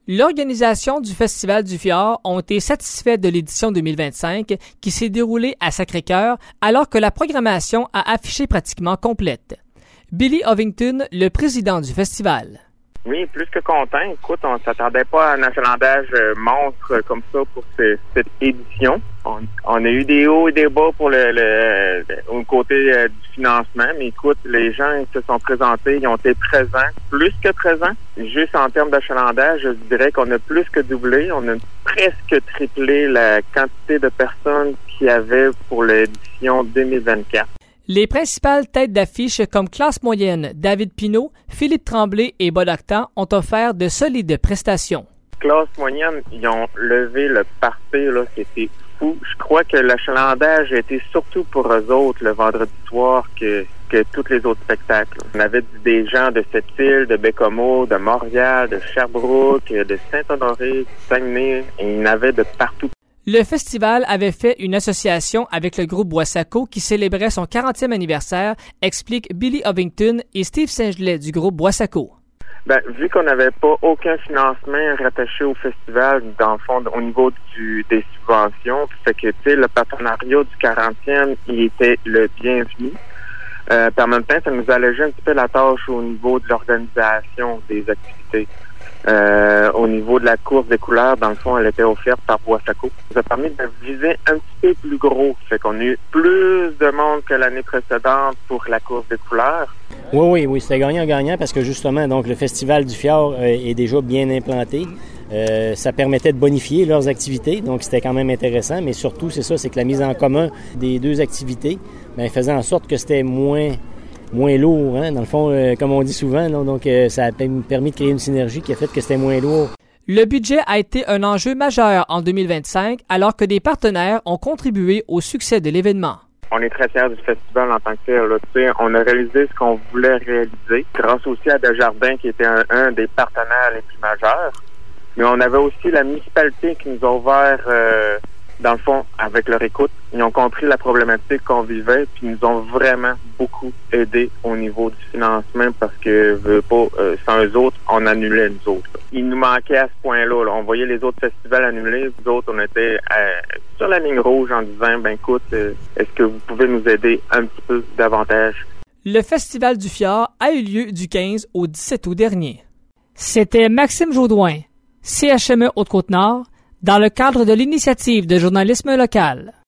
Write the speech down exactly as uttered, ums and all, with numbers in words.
L'organisation du Festival du Fjord ont été satisfaits de l'édition deux mille vingt-cinq qui s'est déroulée à Sacré-Cœur alors que la programmation a affiché pratiquement complète. Billy Ovington, le président du festival. Oui, plus que content. Écoute, on s'attendait pas à un achalandage monstre comme ça pour ce, cette édition. On, on a eu des hauts et des bas pour le, le, le au côté euh, du financement, mais écoute, les gens ils se sont présentés, ils ont été présents, plus que présents. Juste en termes d'achalandage, je dirais qu'on a plus que doublé. On a presque triplé la quantité de personnes qu'il y avait pour l'édition deux mille vingt-quatre. Les principales têtes d'affiche comme Classe Moyenne, David Pinault, Philippe Tremblay et Bodactan ont offert de solides prestations. Classe Moyenne, ils ont levé le party, là, c'était fou. Je crois que l'achalandage a été surtout pour eux autres le vendredi soir que, que tous les autres spectacles. On avait des gens de Sept-Îles, de Bécomo, de Montréal, de Sherbrooke, de Saint-Honoré, du Saguenay, et il y en avait de partout. Le festival avait fait une association avec le groupe Boissaco qui célébrait son quarantième anniversaire, explique Billy Ovington et Steve Saint-Gelais du groupe Boissaco. Ben, vu qu'on n'avait pas aucun financement rattaché au festival, dans le fond, au niveau du, des subventions, fait que, tu sais, le partenariat du quarantième, il était le bienvenu. Euh, puis en même temps, ça nous allégeait un petit peu la tâche au niveau de l'organisation des activités. Euh, au niveau de la course des couleurs, dans le fond, elle était offerte par Boissaco. Ça nous a permis de viser un petit peu plus gros. Fait qu'on a eu plus de monde que l'année précédente pour la course des couleurs. Oui, oui, oui, c'était gagnant-gagnant parce que justement, donc le Festival du Fjord euh, est déjà bien implanté. Euh, ça permettait de bonifier leurs activités, donc c'était quand même intéressant. Mais surtout, c'est ça, c'est que la mise en commun des deux activités ben, faisait en sorte que c'était moins... moins lourd, hein? Dans le fond, euh, comme on dit souvent, là, donc euh, ça a permis de créer une synergie qui a fait que c'était moins lourd. Le budget a été un enjeu majeur en deux mille vingt-cinq, alors que des partenaires ont contribué au succès de l'événement. On est très fiers du festival en tant que tel. Là. Tu sais, on a réalisé ce qu'on voulait réaliser, grâce aussi à Desjardins, qui était un, un des partenaires les plus majeurs. Mais on avait aussi la municipalité qui nous a ouvert... Euh, dans le fond, avec leur écoute, ils ont compris la problématique qu'on vivait, puis ils nous ont vraiment beaucoup aidé au niveau du financement parce que, veux pas, euh, sans eux autres, on annulait nous autres. Là. Il nous manquait à ce point-là. Là. On voyait les autres festivals annulés, nous autres, on était euh, sur la ligne rouge en disant, ben écoute, euh, est-ce que vous pouvez nous aider un petit peu davantage? Le Festival du Fjord a eu lieu du quinze au dix-sept août dernier. C'était Maxime Jaudoin, C H M E Haute-Côte-Nord, dans le cadre de l'initiative de journalisme local.